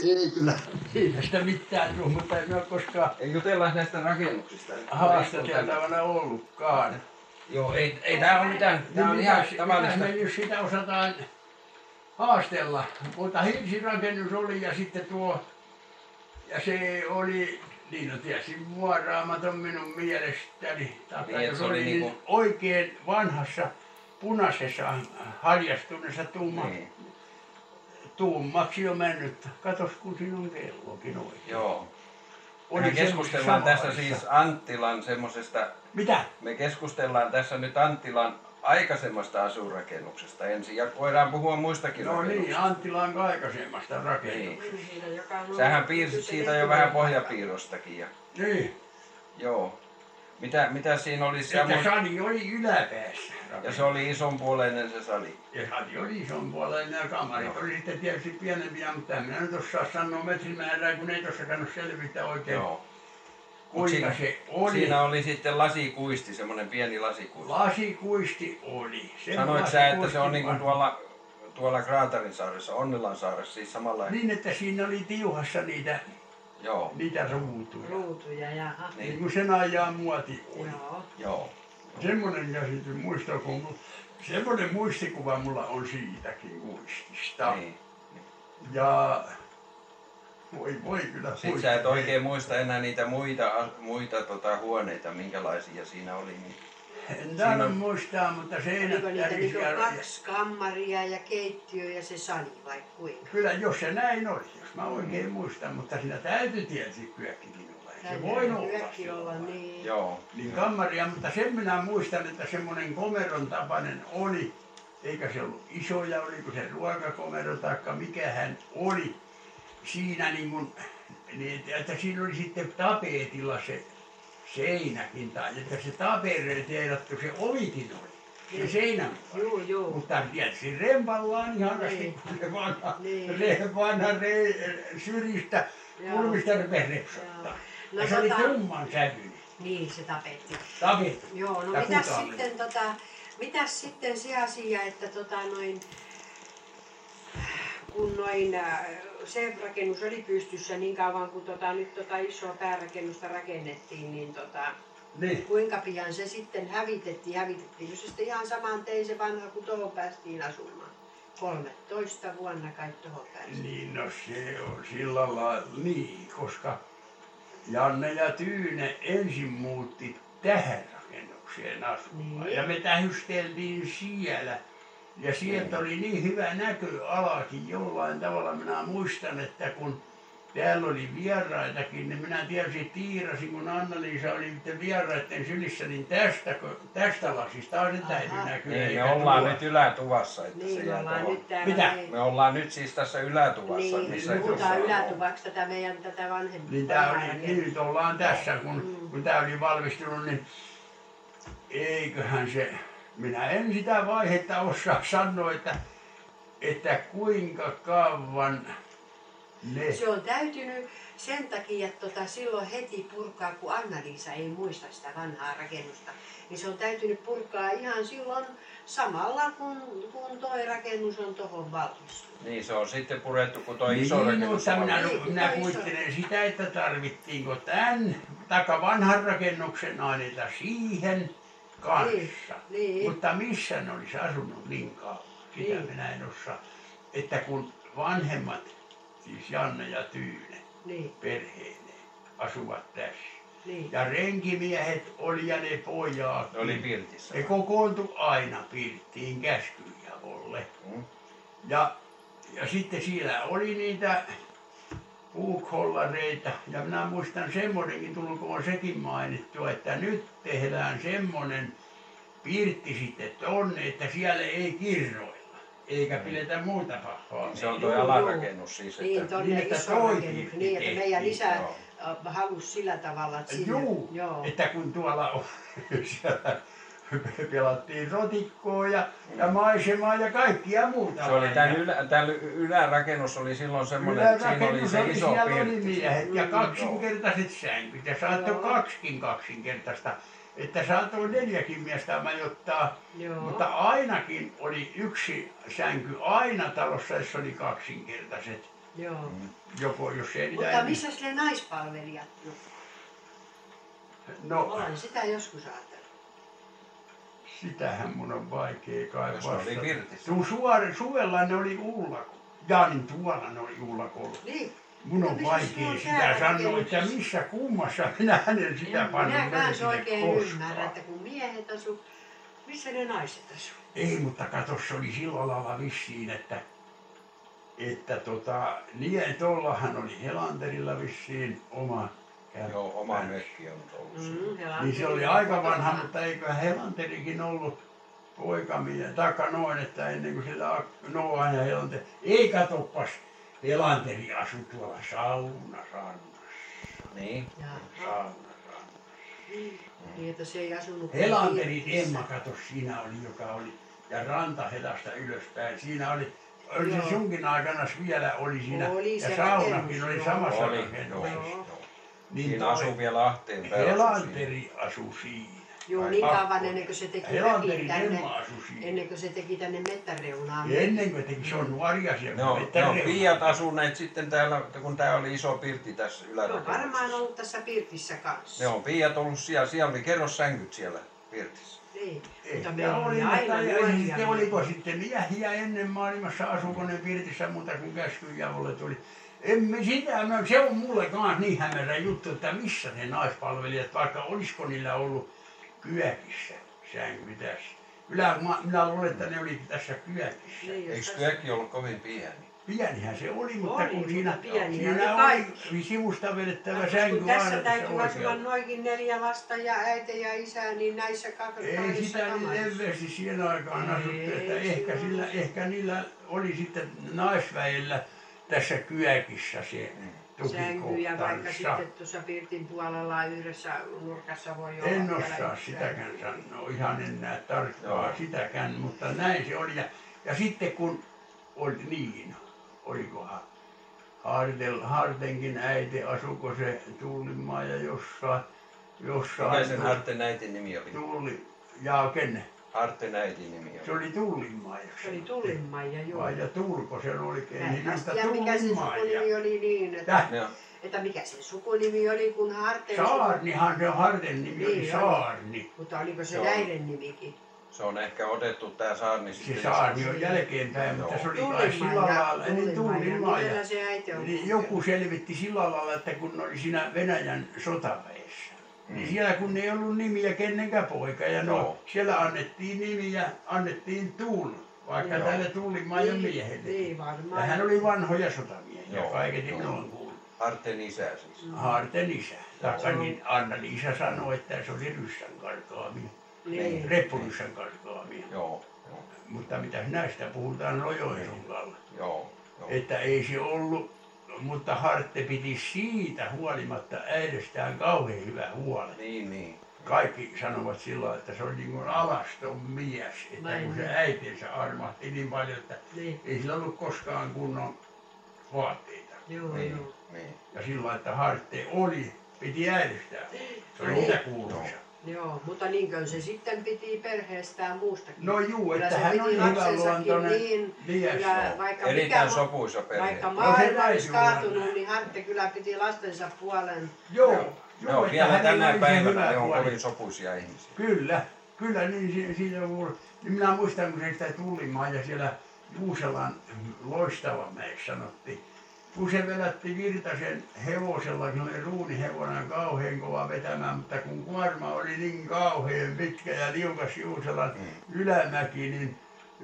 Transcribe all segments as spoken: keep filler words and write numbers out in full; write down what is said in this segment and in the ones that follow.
ei kyllä siitä sitä mitään tule, mutta en ole koskaan Ei jutellaan näistä rakennuksista. haastateltavana ollutkaan. Joo, ei, ei tää ole mitään. Tää on ihan tavallista. Me nyt sitä osataan haastella, mutta hirsirakennus oli ja sitten tuo, ja se oli, niin on tietysti muoraamaton minun mielestäni. Niin, Jos se oli oli niinku- niin oikein vanhassa punaisessa haljastuneessa tuuma, Niin. tuummaksi jo mennyt. Katos kun sinun kellokin oikein. Joo. Oli Me keskustellaan tässä samanlaista. siis Anttilan semmosesta, Mitä? me keskustellaan tässä nyt Anttilan aikaisemmasta asuinrakennuksesta ensin ja voidaan puhua muistakin No niin, rakennuksista. Anttilan aikaisemmasta rakennuksesta. Niin. Sähän piirsit siitä jo vähän pohjapiirrostakin. Ja, Niin, joo. Mitä, mitä siinä oli? Sä että muist- sali oli yläpäässä. ja se oli isonpuoleinen se sali. Ja sali oli ison puolella ja kamarit oli sitten tietysti pienempiä, mutta en minä nyt osaa sanoa metrimäärää, kun ei tuossa kannut selvitä oikein, Joo. kuinka siinä, se oli. Siinä oli sitten lasikuisti, semmoinen pieni lasikuisti. Lasikuisti oli. Sen Sanoit sä, että se on lasikuistin niin kuin va- tuolla, tuolla Kraatarin saaressa, Onnilan saaressa, siis samalla. Niin, että siinä oli tiuhassa niitä, Joo, niitä ruutuja. Ruutuja, jaha. Niin niin, kuin sen ajan muoti oli. Joo. joo. Semmoinen käsitys, muista, kun semmoinen muistikuva mulla on siitäkin kuistista. Niin. Ja voi voi kyllä Sitten sä et oikein muista enää niitä muita, as- muita tota, huoneita, minkälaisia siinä oli. Niin. En taida muistaa, mutta seinät Oliko niitä niin tärisivät. kaksi kammaria ja keittiö ja se sali vai kuinka? Kyllä, jos se näin oli, jos mä oikein muistan, mutta siinä täytyy tietysti kyökkikin olla. Ei se Täytyy voi olla. kyökki olla, niin. Joo. Niin kammaria, mutta sen minä muistan, että semmoinen komeron tapainen oli, eikä se ollut isoja, oliko se ruokakomero taikka mikä hän oli siinä niin kuin, niin, että siinä oli sitten tapetilla se seinäkin, tai että se tapeteerattu se ovikin oli, se seinän puolella. Juu, juu. Mutta tietysti rempallaan ihanasti, Niin. kun se vanha, Niin. se vanha re, syrjistä Joo. kulmista rupesi repsottaa. Joo. No Ja se oli tota- tumman sävyinen, Niin, se tapetti. tapettu. Joo, no Ja mitäs kutaaminen. sitten, tota, mitäs sitten se asia, että tota noin, kun noin äh, se rakennus oli pystyssä niin kauan kuin tota, nyt tota isoa päärakennusta rakennettiin, niin tota, Niin. kuinka pian se sitten hävitettiin, hävitettiin se sitten ihan saman tein se vanha, kun tuohon päästiin asumaan. kolmetoista vuonna kai tuohon päästiin. Niin, no se on sillä lailla, niin, koska Janne ja Tyyne ensin muutti tähän rakennukseen asumaan. Niin. Ja me tähysteltiin siellä. Ja sieltä oli niin hyvä näkö alakin jollain tavalla. Minä muistan, että kun täällä oli vieraitakin, niin minä tietysti tiirasin, kun Anna-Liisa oli niiden vieraiden sylissä, niin tästä, tästä lasista on se täytyy Aha. näkyä. Niin, me eikä ollaan tuo. nyt ylätuvassa, että se Niin, me jää ollaan tuohon. nyt täällä. Mitä? Niin, Me ollaan nyt siis tässä ylätuvassa, niin missä puhutaan tuossa on. ylätuvaksi tätä meidän tätä vanhempaa. Niin tää oli, niin nyt ollaan tässä, kun, Mm. kun tää oli valmistunut, niin eiköhän se, minä en sitä vaihetta osaa sanoa, että, että kuinka kauan ne, Se on täytynyt sen takia, että tota, silloin heti purkaa, kun Anna-Liisa ei muista sitä vanhaa rakennusta, niin se on täytynyt purkaa ihan silloin samalla, kun, kun toi rakennus on tuohon valmistunut. Niin, se on sitten purettu, kun toi niin, iso rakennus mutta on minä, valmistunut. minä Niin, kuvittelen sitä, että tarvittiinko tämän, taikka vanhan rakennuksen aineita siihen kanssa. Niin, niin. Mutta missä ne olisi asunut niin kauan, sitä Niin. minä en osaa. Että kun vanhemmat, siis Janne ja Tyyne, Niin, perheineen, asuvat tässä. niin. Ja renkimiehet oli ja ne pojat. Ne oli pirtissä. Ne kokoontui aina pirttiin käskyjavolle. Mm. Ja, ja sitten siellä oli niitä puukhollareita. Ja minä muistan semmoinenkin, tulkoon sekin mainittua, että nyt tehdään semmoinen pirtti sitten tonne, että siellä ei kirroilla. Eikä pidetä muuta pahaa. Se on Juu, toi juu. alarakennus siis. Niin, Että, tonne Niin, että iso toi rakennus. pirtti Niin, että meidän tehtiin, isä joo. äh, halusi sillä tavalla, että sinne... Juu, Joo. että kun tuolla on, siellä pelattiin rotikkoa ja, ja maisemaa ja kaikkia muuta. se oli lajia. tämän, ylä, tämän ylärakennus oli silloin semmoinen, että siinä oli Ylärakennus se oli, iso siellä oli pirtti. miehet ja Mm, kaksinkertaiset sänkyt ja saattoi Joo. kaksikin kaksinkertaista. Että saattoi neljäkin miestä majoittaa, Joo. mutta ainakin oli yksi sänky aina talossa, jossa oli kaksinkertaiset Joo. Mm. Joko, jos ei niitä Mutta ennen- missä ne naispalvelijat? No, No, olen sitä joskus ajatellut. sitähän mun on vaikea kai Jos ne oli vastata. pirtissä. Tuu suor, suvella ne oli ullako. Ja niin tuolla ne oli ullakolla. Niin. Mun on Mutta missä se vaikea on sitä täällä sanoa, että rakennuksessa? missä kummassa minä hänen sitä En pannut minä kans merkille oikein koskaan. ymmärrä, että kun miehet asu, missä ne naiset asu? Ei, mutta kato, se oli sillä lailla vissiin, että, että tota, niin tuollahan oli Helanterilla vissiin oma kämppä. Joo, oma mökki on ollut siinä. Mm, Niin se oli aika vanha, mutta eikö Helanterikin ollut poikamien, taikka noin, että ennen kuin sillä Noa ja Helanteri, ei katoppas, Helanteri asui tuolla saunarannassa. Niin. Jaha. Saunarannassa. Niin, että se ei asunut Helanterin pirtissä. Emma, kato, siinä oli, joka oli, ja Rantahelasta ylöspäin, siinä oli, oli Joo. se sunkin aikana vielä oli siinä, Oli se ja saunakin rakennus, oli joo. samassa Oli, rakennuksessa. joo. Joo. Niin Siinä toi asuu vielä Ahteen päällä. asuu siinä. Helanteri asui siinä. Joo, Ai, niin kauan pakko. ennen kuin se teki Helanterin mökin tänne, Emma asui siinä. ennen kuin se teki tänne mettäreunaan. Ennen kuin teki, se on nuoria siellä. Ne on, että ne on reuna- piiat asuneet sitten täällä, kun tää oli iso pirtti tässä Se on varmaan ylärakennuksessa. ollut tässä pirtissä kanssa. Ne on piiat ollut siellä, siellä oli kerrossänkyt siellä pirtissä. Niin. Ehkä Mutta meillä oli oli, aina mutta ei nuoria sitten miehiä. oliko sitten miehiä ennen maailmassa asuuko ne pirtissä muuta kuin käskyjavolle tuli. Emme sitä, no, se on mulle kans niin hämärä juttu, että missä ne naispalvelijat, vaikka olisiko niillä ollut kyökissä sänky tässä. Kyllä mä- minä luulen, että ne oli tässä kyökissä. Niin, jos Eikö tässä- työkin ollut kovin pieni? Pienihän se oli, mutta Oli, kun mutta siinä, pieniä siinä oli kaikki. oli sivusta vedettävä Kun sänky tässä aina tässä täytyy asua oikealla. noinkin neljä lasta ja äiti ja isä, niin näissä kahdessa Ei sitä niin kamarissa. leveästi siihen aikaan asuttu, että Ei ehkä, silloin sillä, ollut. ehkä niillä oli sitten naisväellä tässä kyökissä se Sänkyjä, vaikka tukikohtansa. sitten tuossa pirtin puolella yhdessä nurkassa voi olla. En vielä osaa yksi sitäkään sänky. sanoa ihan enää tarkkaan Joo. sitäkään, mutta näin se oli. Ja, ja sitten kun oli niin, olikohan Hartel, Hartenkin äiti, asuko se Tullimaa ja jossain, jossain Mikä sen Harten äitin nimi oli? Tulli, ja kenne? Harten äitin nimi Se oli. oli Tullimaa. Se oli Tullinmaija, joo. Vai ja Turko se oli oikein. Mä en Niin, taas mutta tiedä, mikä sen Tullimaa ja sukunimi oli niin, että, Täh, Joo. että mikä sen sukunimi oli, kun Harteen Saarnihan se Harten nimi Niin, oli oli. Saarni. Mutta oliko se Joo. äidin nimikin? Se on ehkä otettu tää Saarni sitten. Se Saarni on jälkeenpäin, mutta se oli kai sillä lailla, niin Tullimaa. ja- Millä se äiti on? Niin joku selvitti sillä lailla, että kun ne oli siinä Venäjän sotaväessä, Mm. niin siellä kun ei ollut nimiä kenenkään poika, ja no Joo. siellä annettiin nimiä, annettiin Tuul, vaikka Joo. tälle Tullimaajan Niin, miehelle. niin Ja varmaan. hän oli vanhoja sotamiehiä, Joo, kaiketi joo. minä olen kuullut. Harten isä siis. Haarten isä. Taikka Joo. niin Anna-Liisa sanoi, että se oli ryssän karkaamia, Niin. reppuryssän karkaamia. Joo, joo, Mutta mitä näistä puhutaan Lojoen kalla. joo. joo. Että ei se ollut, mutta Hartte piti siitä huolimatta äidestään kauhean hyvä huolen. Niin, niin. Kaikki sanovat silloin, että se oli niin kuin alaston mies, että Vai kun se niin. äitinsä armahti niin paljon, että Niin. ei sillä ollut koskaan kunnon vaatteita. Joo, Niin, joo. niin. Ja silloin, että Hartte oli, piti äidestään. Se oli Niin. mitä kuuluisa. Joo, mutta niinkö se sitten piti perheestään muustakin. No juu, Kyllä että se hän piti oli lapsensakin hyväluontoinen niin, mies. kyllä joo. vaikka Erittäin mikä, sopuisa perhe. vaikka No se maailma olisi täytyy olla kaatunut, näin. niin Hartte kyllä piti lastensa puolen. Joo, Joo. joo, Ne on että vielä hänellä tänä oli se päivänä, hyvä ne on puoli. kovin sopuisia ihmisiä. Kyllä, kyllä niin si- siitä on kuullut. Niin minä muistan, kun se sitä Tullimaa ja siellä Juuselan Loistavanmäeksi sanottiin. Kun se vedätti Virtasen hevosella, kun oli ruunihevonen kauhean kova vetämään, mutta kun kuorma oli niin kauhean pitkä ja liukas Juuselan Mm. ylämäki, niin,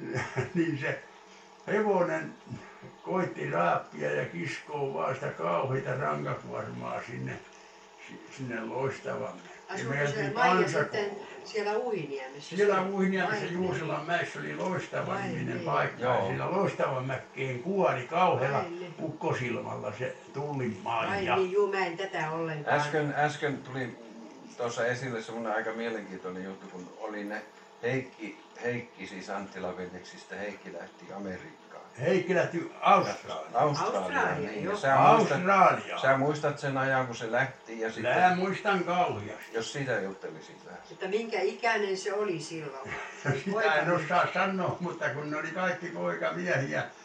niin se hevonen koitti raappia ja kiskoa vaan sitä kauheita rankakuormaa sinne, si- sinne Loistavanmäelle. Ja Asuiko me se käytiin Maija sitten kansakoulua. siellä Uiniemessä? Siellä Uiniemessä Vai Juuselan mäessä oli loistava Vai niminen niin. paikka. Joo. Ja siellä loistavan mäkkeen kuori kauhealla Vai niin. ukkosilmalla se Tullimaa. Ai Ja niin, juu, mä en tätä ollenkaan. Äsken, äsken tuli tuossa esille semmoinen aika mielenkiintoinen juttu, kun oli ne Heikki, Heikki siis Anttilan veljeksistä, Heikki lähti Amerikkaan. Heikki lähti Australiaan. Australiaan, Australia, niin. joo. Ja sä muistat, Australiaan. sä muistat sen ajan, kun se lähti ja sitten, Mä muistan kauheasti. jos sitä juttelisit vähän. Että minkä ikäinen se oli silloin? Siis Sitä en poikamies. osaa sanoa, mutta kun ne oli kaikki poikamiehiä,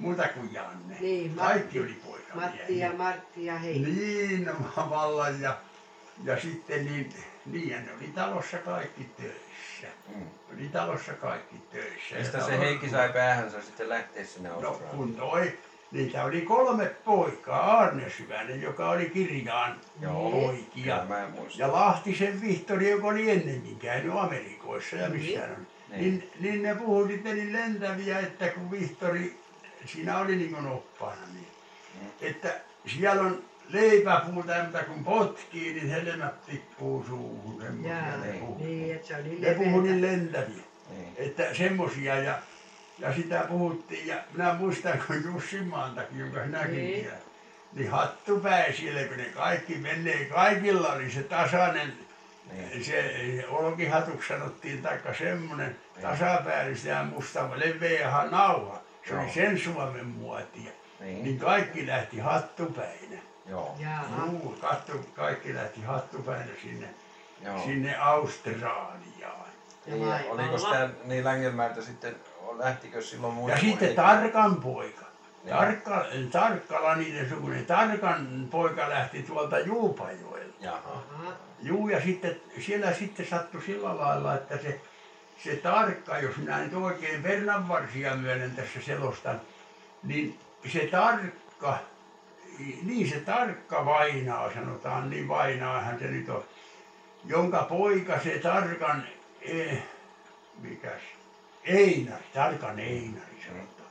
muuta kuin Janne. Niin, Kaikki Matti, oli poikamiehiä. Matti ja Martti ja Heikki. Niin, no, vallan ja, ja sitten niin, niin ne oli talossa kaikki töissä. Mm. Oli talossa kaikki töissä. Mistä Ja se talo- Heikki sai päähänsä sitten lähteä sinne No Australiaan? kun toi, niitä oli kolme poikaa, Arne Syvänen, joka oli kirjaan Joo, poikia. kyllä mä en muista. Ja Lahtisen Vihtori, joka oli ennenkin käynyt Amerikoissa ja missä on. Niin. Niin, niin ne puhui sitten niin lentäviä, että kun Vihtori, siinä oli niin kuin oppaana, niin, Mm. että siellä on leipäpuuta, mutta kun potkii, niin helmät tippuu suuhun. Semmoisia Jaa, ne puhui. niin, että se oli Ne puhui niin leveätä. lentäviä. Niin. Että semmosia ja, ja sitä puhuttiin ja minä muistan kun Jussin Maantakin, jonka sinäkin Niin. tiedät, niin hattupäisille, kun ne kaikki menee, kaikilla oli se tasainen, Niin. se olkihatuksi sanottiin, taikka semmoinen Niin. tasapäällistä ja musta leveä nauha. Se Joo. oli sen Suomen muotia. Niin. Niin kaikki lähti hattupäinä. Joo. Jaha. Juu, katso, kaikki lähti hattupäinä sinne, Joo. sinne Australiaan. Ja Niin, ja oliko laivalla. sitä niin Längelmäeltä sitten, lähtikö silloin muita Ja kuin sitten Heikki? Tarkan poika. Niin. Tarkka, Tarkkala niiden sukunen. Tarkan poika lähti tuolta Juupajoelta. Jaha. Aha. Juu, ja sitten siellä sitten sattui sillä lailla, että se, se Tarkka, jos minä nyt oikein Pernanvarsia myönnen tässä selostan, niin se Tarkka, niin se Tarkka Vainaa sanotaan, niin Vainaahan se nyt on, jonka poika se Tarkan, eh, mikäs, Einari, Tarkan Einari sanotaan.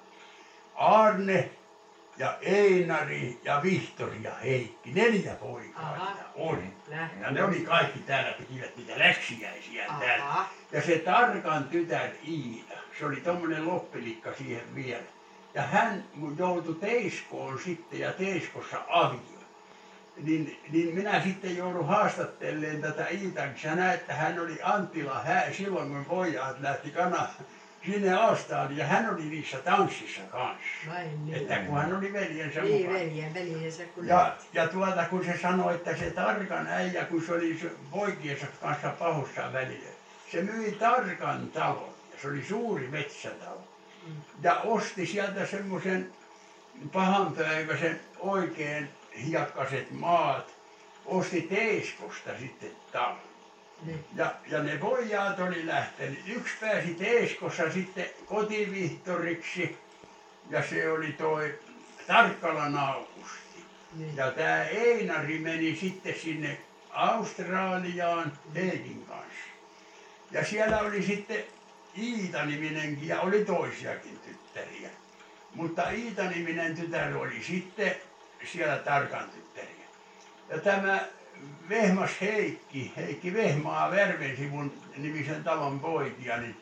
Arne ja Einari ja Vihtori ja Heikki, neljä poikaa Aha. niitä oli. Lähti. Ja ne oli kaikki täällä, pitivät niitä läksiäisiä täällä. Aha. Ja se Tarkan tytär Iida, se oli tommonen loppilikka siihen vielä. Ja hän joutui Teiskoon sitten ja Teiskossa avioon. Niin, niin minä sitten joudun haastatteleen tätä Iitan, sä näet, että hän oli Anttila hää, silloin kun pojat lähti kana sinne Australiaan ja hän oli niissä tanssissa kanssa. Vai niin. Että kun hän oli veljensä Niin, mukana. veljen, veljensä kun Ja, ja tuota, kun se sanoi, että se Tarkan äijä, kun se oli se poikiensa kanssa pahussaan välillä, se myi Tarkan talon, ja se oli suuri metsätalo, Mm. ja osti sieltä semmoisen pahanpäiväisen oikein hiekkaset maat, osti Teiskosta sitten talon. Niin. Ja, ja ne pojat oli lähtenyt. Yksi pääsi Teiskossa sitten kotivihtoriksi, ja se oli toi Tarkkalan Aukusti. Niin. Ja tämä Einari meni sitten sinne Australiaan Heikin kanssa. Ja siellä oli sitten Iita-niminenkin ja oli toisiakin tyttäriä. Mutta Iita-niminen tytär oli sitten siellä Tarkan tyttäriä. Ja tämä Vehmas Heikki, Heikki Vehmaa Värvensivun nimisen talon poikia, niin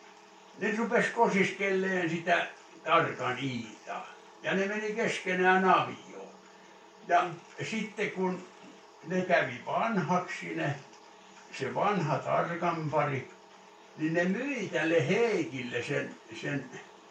ne rupes kosiskelleen sitä Tarkan Iitaa. Ja ne meni keskenään avioon. Ja sitten kun ne kävi vanhaksi ne, se vanha Tarkan pari, niin ne myi tälle Heikille sen, sen,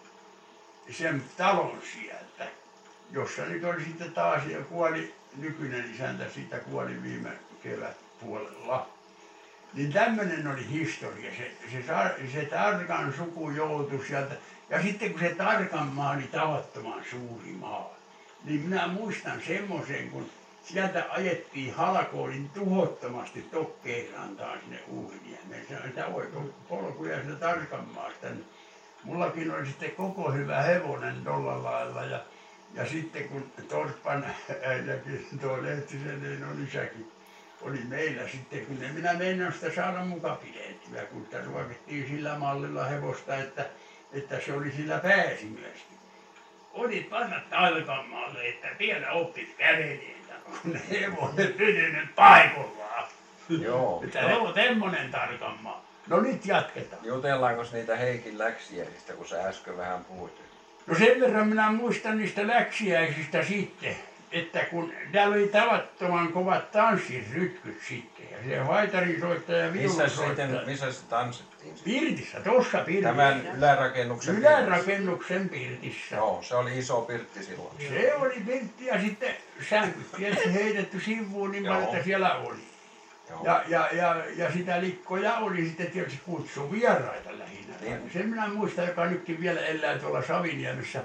sen talon sieltä, jossa nyt oli sitten taas, ja kuoli nykyinen isäntä, siitä kuoli viime kevätpuolella. Niin tämmöinen oli historia, se, se, se Tarkan suku joutui sieltä. Ja sitten kun se Tarkan maa oli tavattoman suuri maa, niin minä muistan semmoisen, kun sieltä ajettiin halkoolin tuhottomasti Tokkeenrantaan sinne Uuniemeen. Se on sitä polkuja sieltä Tarkan maasta. Mullakin oli sitten koko hyvä hevonen tolla lailla. Ja, ja sitten kun Torppan äijäkin, tuo Lehtisen Leinon isäkin, oli meillä sitten, kun en minä meinaan sitä saada muka pidettyä, kun sitä ruokittiin sillä mallilla hevosta, että, että se oli sillä pääsi myöskin. Olit panna Tarkanmaalle, että vielä oppit kävelemään, kun hevonen pysynyt paikallaan. Joo. Että se on semmonen Tarkanmaa. No nyt jatketaan. Jutellaanko niitä Heikin läksiäisistä, kun sä äsken vähän puhuit? No sen verran minä muistan niistä läksiäisistä sitten, että kun täällä oli tavattoman kovat tanssirytkyt sitten, ja se haitarinsoittaja ja Missä sitten, viulunsoittaja. missä se tanssittiin? Pirtissä, tuossa pirtissä. Tämän ylärakennuksen pirtissä? Ylärakennuksen pirtissä. Joo, se oli iso pirtti silloin. Se oli pirtti ja sitten sänkyt tietysti heitetty sivuun niin paljon, Joo. että siellä oli. Joo. Ja, ja, ja, ja sitä likkoja oli sitten tietysti kutsu vieraita lähinnä. Niin. Sen minä muistan, joka nytkin vielä elää tuolla Saviniemessä.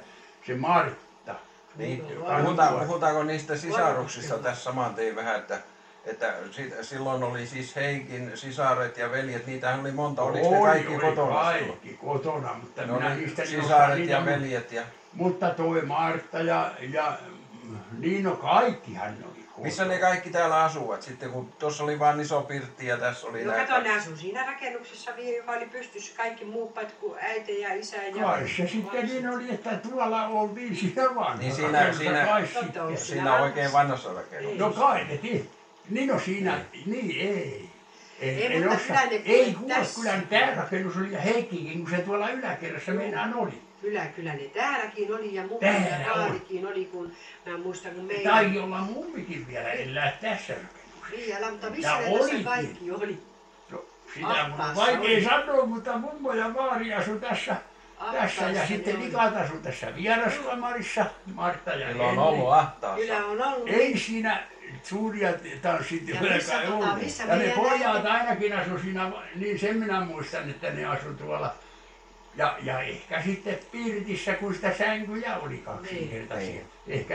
se Martta. Niin, Joo. puhutaan, puhutaanko niistä sisaruksista tässä saman tein vähän, että, että sit, silloin oli siis Heikin sisaret ja veljet, niitähän oli monta, oliko ne kaikki oli kotona kaikki silloin? kotona, mutta No minä niin, niistä en osaa sisaret niitä ja mu- veljet ja... Mutta toi Martta ja, ja Niino, kaikkihan ne oli kotona. Missä ne kaikki täällä asuvat sitten, kun tuossa oli vaan iso pirtti ja tässä oli No näitä... kato, ne asui siinä rakennuksessa, joka oli pystyssä kaikki muut kuin äiti ja isä ja... Kai se sitten niin oli, että tuolla oltiin siinä vanhassa Niin siinä- rakennuksessa siinä- kai Totta sitten. on. Siinä oikein vanhassa rakennuksessa. No kai ne tehtiin. Niin no siinä, niin ei. Ei, en mutta osaa. kyllä ne Ei tuli kuule, tässä. kyllä tämä rakennus oli ja Heikkikin, kun se tuolla yläkerrassa meinaan oli. Kyllä, kyllä ne täälläkin oli ja mukana Täällä ja on. vaalikin oli, kun mä muistan, kun meidän... Tai olla mummikin vielä elää tässä rakennuksessa. Vielä, mutta Ja missä ne tässä olikin. kaikki oli? No, sitä mun on Ahtaassa vaikea oli. sanoa, mutta mummo ja vaari asui tässä, tässä ja Ahtaassa sitten ne oli. Likat asui tässä vieraskamarissa, Martta ja Niillä on Henri. ollut ahtaassa. Kyllä on ollut. Ei siinä suuria tanssit Ja missä kai tota, ollut. missä Ja ne meidän pojat äiti- ainakin asu siinä, niin sen minä muistan, että ne asu tuolla. Ja, ja ehkä sitten pirtissä, kun sitä sänkyjä oli kaksinkertaisia. Niin. Ehkä